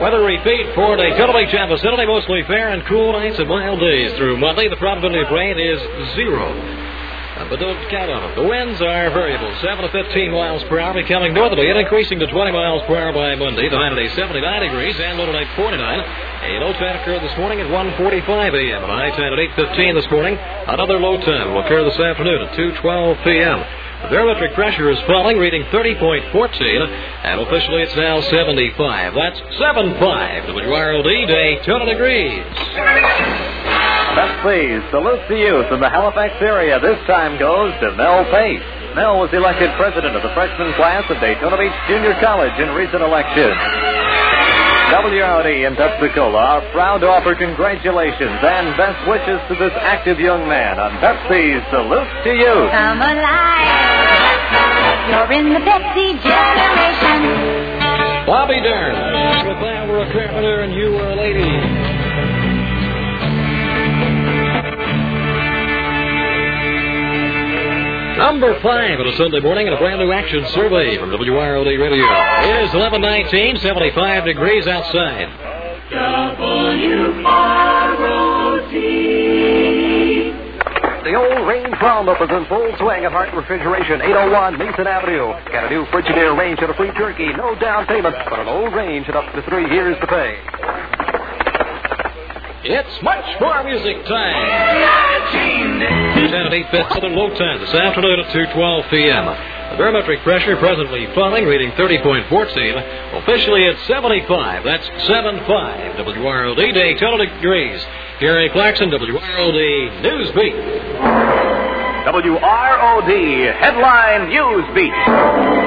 Weather repeat for Daytona Beach and vicinity. Mostly fair and cool nights and mild days through Monday. The probability of rain is 0. But don't count on it. The winds are variable. 7 to 15 miles per hour, becoming northerly and increasing to 20 miles per hour by Monday. The high today 79 degrees and low tonight 49. A low tide occurred this morning at 1:45 a.m. and a high tide at 8:15 this morning. Another low tide will occur this afternoon at 2:12 p.m. The barometric pressure is falling, reading 30.14, and officially it's now 75. That's 75 WROD Daytona degrees. Best please, salute to youth in the Halifax area. This time goes to Mel Pace. Mel was elected president of the freshman class of Daytona Beach Junior College in recent elections. WROD in Pensacola are proud to offer congratulations and best wishes to this active young man on Pepsi's Salute to Youth. Come alive. You're in the Pepsi generation. Bobby Dern with I Were a Carpenter and You Were a Lady. Number 5 on a Sunday morning in a brand new action survey from WROD Radio. It is 11:19, 75 degrees outside. WROD. The old range roundup is in full swing at Hart Refrigeration, 801 Mason Avenue. Got a new Frigidaire range and a free turkey, no down payment, but an old range and up to 3 years to pay. It's much more music time. 10 at 8 southern low time this afternoon at 2:12 p.m. The barometric pressure presently falling, reading 30.14. Officially it's 75. That's 75 WROD Daytona degrees. Gary Clarkson, WROD Newsbeat. WROD Headline Newsbeat.